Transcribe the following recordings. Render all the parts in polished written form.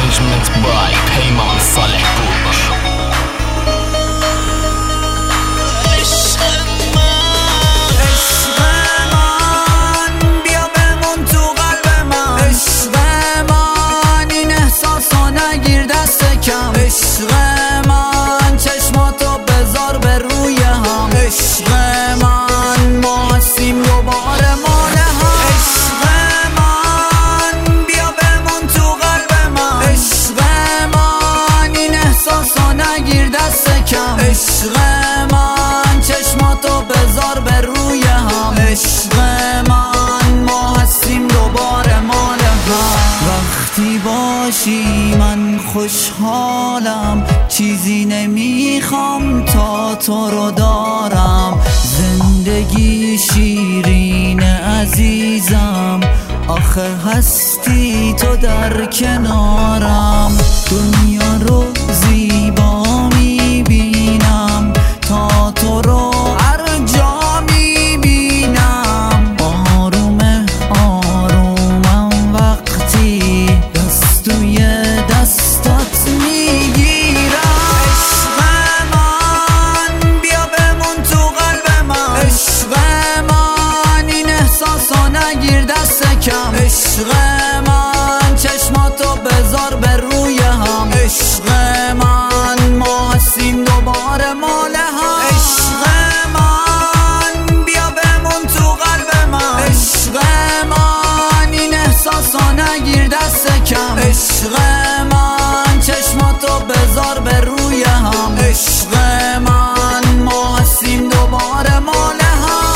Arrangement by پیمان صالح پور. بیا بمون تو قلب من، عشق من این احساسو نگیر دست کم، عشق من چشماتو بذار به روی هم، عشق من ما هستیم دوباره مال هم، عشق من بیا بمون تو قلب من، عشق من این احساسو نگیر دست کم، عشق من چشماتو بذار به روی هم، عشق من ما هستیم دوباره مال هم. وقتی باشی من خوشحالم، چیزی نمیخوام تا تو رو دارم، زندگی شیرین عزیزم، آخه هستی تو در کنارم، دنیا رو زیبا میبینم تا تو رو هر جا میبینم، آرومه آرومم وقتی دست توی دستات میگیرم، عشق من بیا بمون تو قلب من، عشق من این احساسو نگیر دست کم، عشق من چشماتو بذار به روی هم، عشق من ما هستیم دوباره مال هم، عشق من بیا بمون تو قلب من، عشق من این احساسو نگیر دست کم، عشق من چشماتو بذار به روی هم، عشق من ما هستیم دوباره مال هم.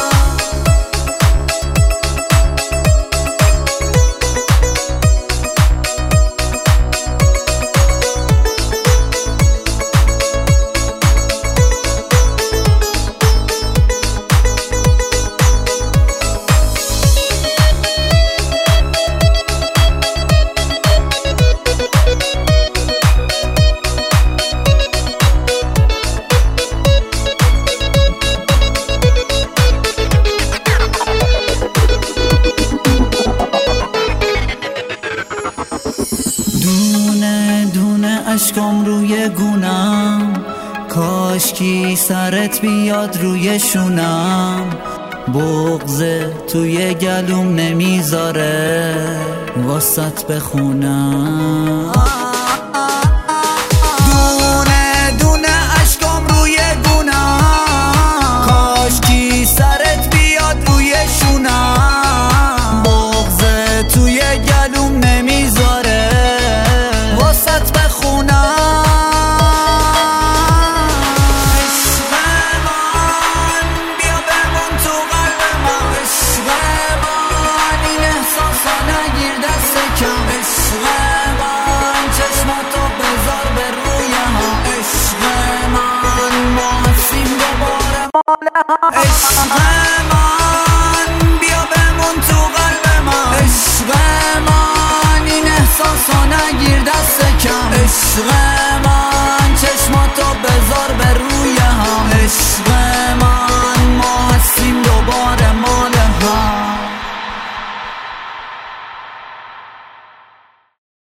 دونه دونه اشکام روی گونم، کاشکی سرت بیاد روی شونم، بغضه توی گلوم نمیذاره واسط بخونم.